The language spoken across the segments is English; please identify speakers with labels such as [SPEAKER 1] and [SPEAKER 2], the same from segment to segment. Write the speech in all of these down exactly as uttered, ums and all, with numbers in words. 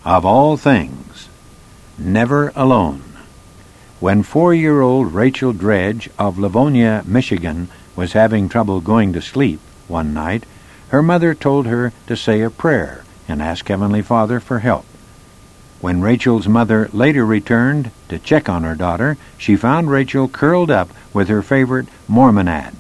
[SPEAKER 1] of all things, never alone. When four-year-old Rachel Dredge of Livonia, Michigan, was having trouble going to sleep one night, her mother told her to say a prayer and ask Heavenly Father for help. When Rachel's mother later returned to check on her daughter, she found Rachel curled up with her favorite Mormon ad.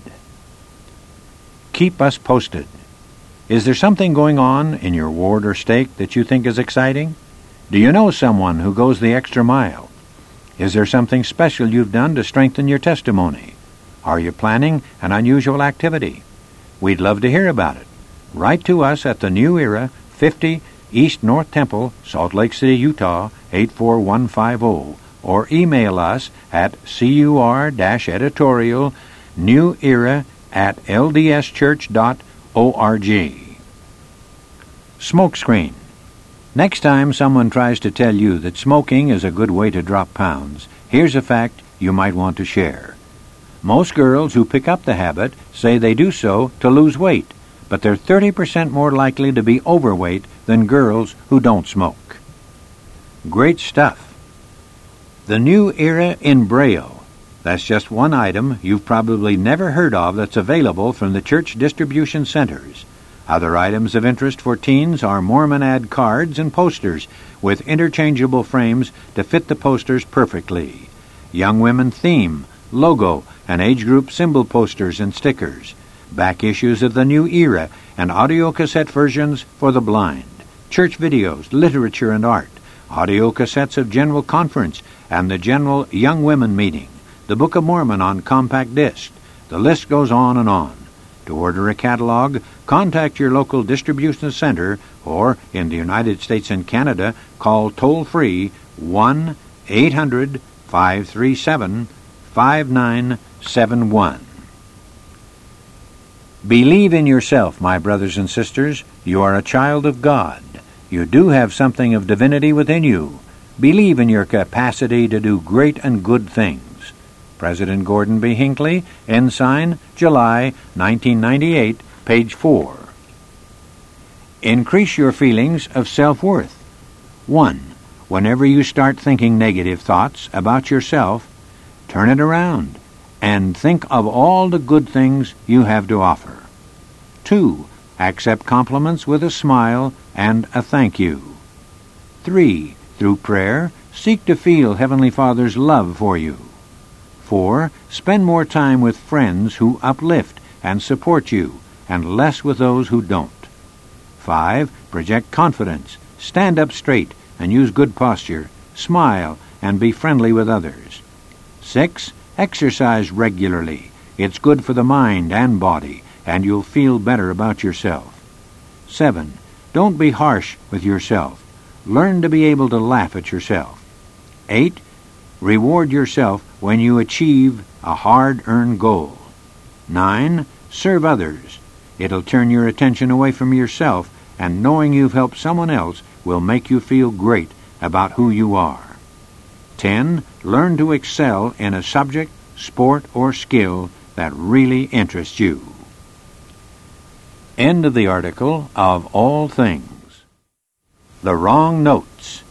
[SPEAKER 1] Keep us posted. Is there something going on in your ward or state that you think is exciting? Do you know someone who goes the extra mile? Is there something special you've done to strengthen your testimony? Are you planning an unusual activity? We'd love to hear about it. Write to us at the New Era, fifty East North Temple, Salt Lake City, Utah, eight four one five zero, or email us at cur-editorial new era at l d s church dot org. Smokescreen. Next time someone tries to tell you that smoking is a good way to drop pounds, here's a fact you might want to share. Most girls who pick up the habit say they do so to lose weight, but they're thirty percent more likely to be overweight than girls who don't smoke. Great stuff. The New Era in Braille. That's just one item you've probably never heard of that's available from the church distribution centers. Other items of interest for teens are Mormon ad cards and posters with interchangeable frames to fit the posters perfectly. Young women theme, logo, and age group symbol posters and stickers. Back issues of the New Era and audio cassette versions for the blind. Church videos, literature and art. Audio cassettes of General Conference and the General Young Women Meeting. The Book of Mormon on compact disc. The list goes on and on. To order a catalog, contact your local distribution center or, in the United States and Canada, call toll-free one eight hundred five three seven five nine seven one. Believe in yourself, my brothers and sisters. You are a child of God. You do have something of divinity within you. Believe in your capacity to do great and good things. President Gordon B. Hinckley, Ensign, July nineteen ninety-eight, page four. Increase your feelings of self-worth. One. Whenever you start thinking negative thoughts about yourself, turn it around and think of all the good things you have to offer. Two. Accept compliments with a smile and a thank you. Three. Through prayer, seek to feel Heavenly Father's love for you. Four. Spend more time with friends who uplift and support you, and less with those who don't. Five. Project confidence. Stand up straight and use good posture. Smile and be friendly with others. Six. Exercise regularly. It's good for the mind and body, and you'll feel better about yourself. Seven. Don't be harsh with yourself. Learn to be able to laugh at yourself. Eight. Reward yourself when you achieve a hard-earned goal. Nine. Serve others. It'll turn your attention away from yourself, and knowing you've helped someone else will make you feel great about who you are. Ten. Learn to excel in a subject, sport, or skill that really interests you. End of the article, Of All Things. The Wrong Notes.